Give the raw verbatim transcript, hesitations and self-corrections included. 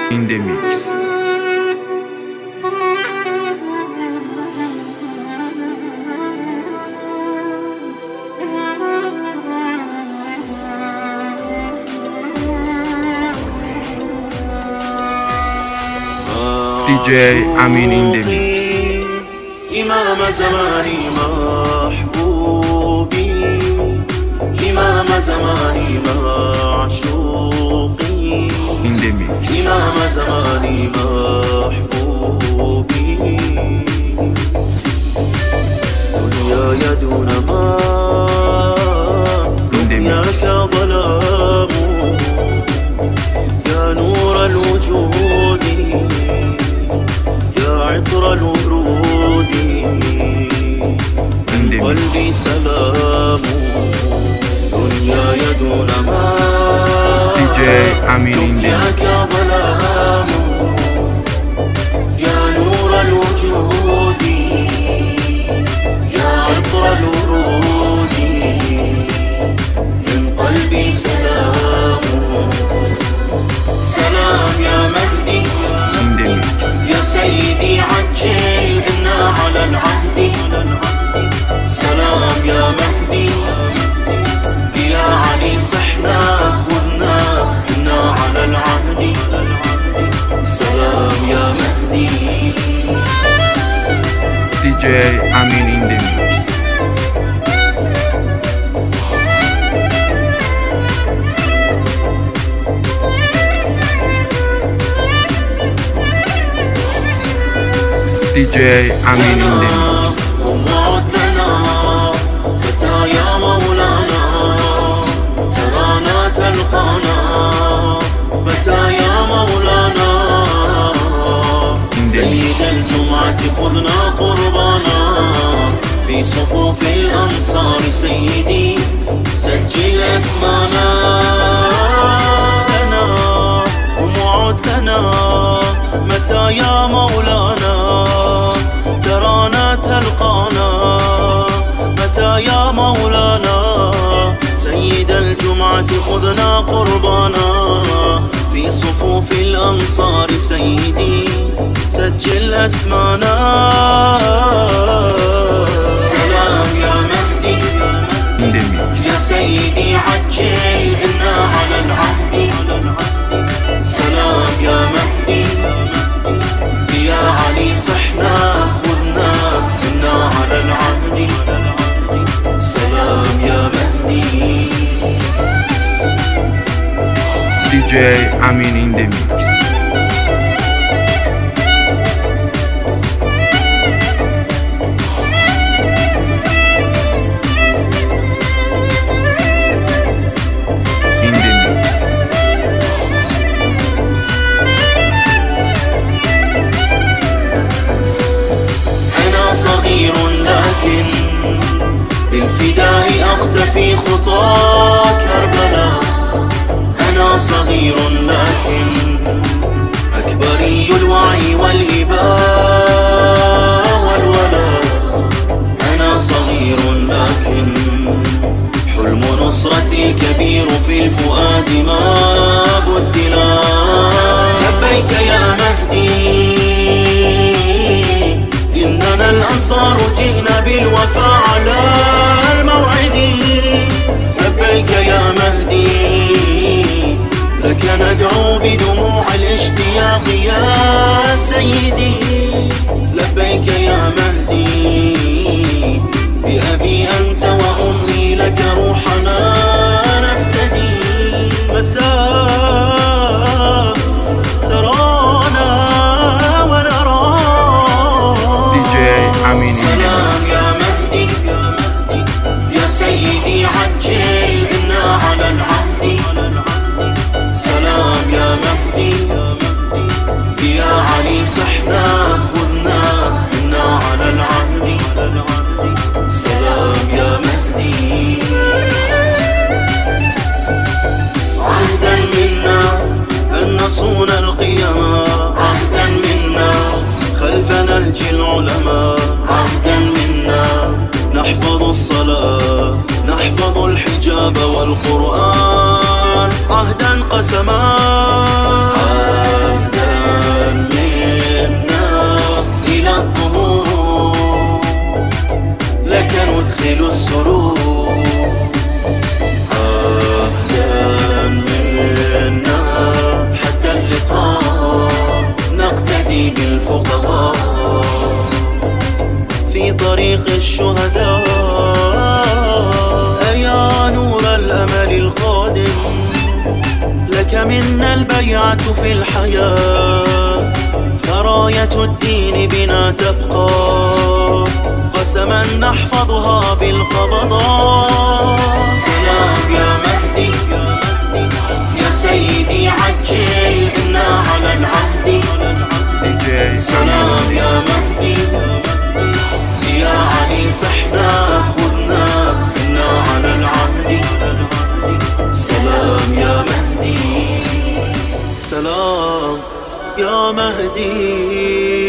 in the mix. D J Amin in the mix. إمام زماني محبوبي، إمام زماني معشوقي، in the mix. إمام زماني محبوبي، دنياي دون ما دنياك ظلام، يا نور الوجود يا عطر الورود، من قلبي سلام، دنياي دون ما D J Amin in the mix. دنياك ظلام، يا نور الوجود يا عطر الورود، من قلبي سلام، سلام يا مهدي in the mix. يا سيدي عجل إنا على العهد، سلام يا مهدي يا علي صحنا خذنا إنا على العهد، سلام يا مهدي. D J Amin in the mix. D J Amin in the mix. وموت لنا متى يا مولانا، ترانا تلقانا متى يا مولانا، سيد الجمعة خذنا قربانا، في صفوف الأنصار سيدي سجل اسمانا، لنا وموعد لنا متى يا مولانا، ترانا تلقانا متى يا مولانا، سيد الجمعة خذنا قربانا، في صفوف الأنصار سيدي سجل أسمانا، سلام يا مهدي in the mix. يا سيدي عجل إنا على العهد، سلام يا مهدي يا علي صحنا خذنا إنا على العهد، سلام يا مهدي. D J Amin in the mix. In the mix. أنا صغير لكن بالفداء أقتفي خطى كربلاء، أنا صغير لكن أكبري الوعي والإباء والولاء، أنا صغير لكن حلم نصرتي كبير في الفؤاد ما بدلا، لبيك يا مهدي إننا الأنصار جئنا بالوفاء على الموعد، لبيك يا مهدي لك ندعو بدموع الاشتياق يا سيدي، لبيك يا مهدي بأبي أنت وأمي لك روحنا نفتدي، متى ترانا ونرى D J Amin in the mix. سلام يا مهدي يا سيدي عجل إنا على العهد، سلام يا مهدي يا علي صحنا خذنا إنا على العهد، سلام يا مهدي. عهدا منا أن نصون القيم، عهدا منا خلف نهج العلماء، عهدا منا نحفظ الصلاة نحفظ الحجاب والقرآن، عهدا قسما عهدا طريق الشهداء. يا نور الأمل القادم لك منا البيعة في الحياة، فراية الدين بنا تبقى قسما نحفظها بالقبضاء. سلام يا مهدي يا سيدي عجل إنا على العهد. سلام يا مهدي يا علي سحنا خذنا إنا على العهد. سلام يا مهدي سلام يا مهدي.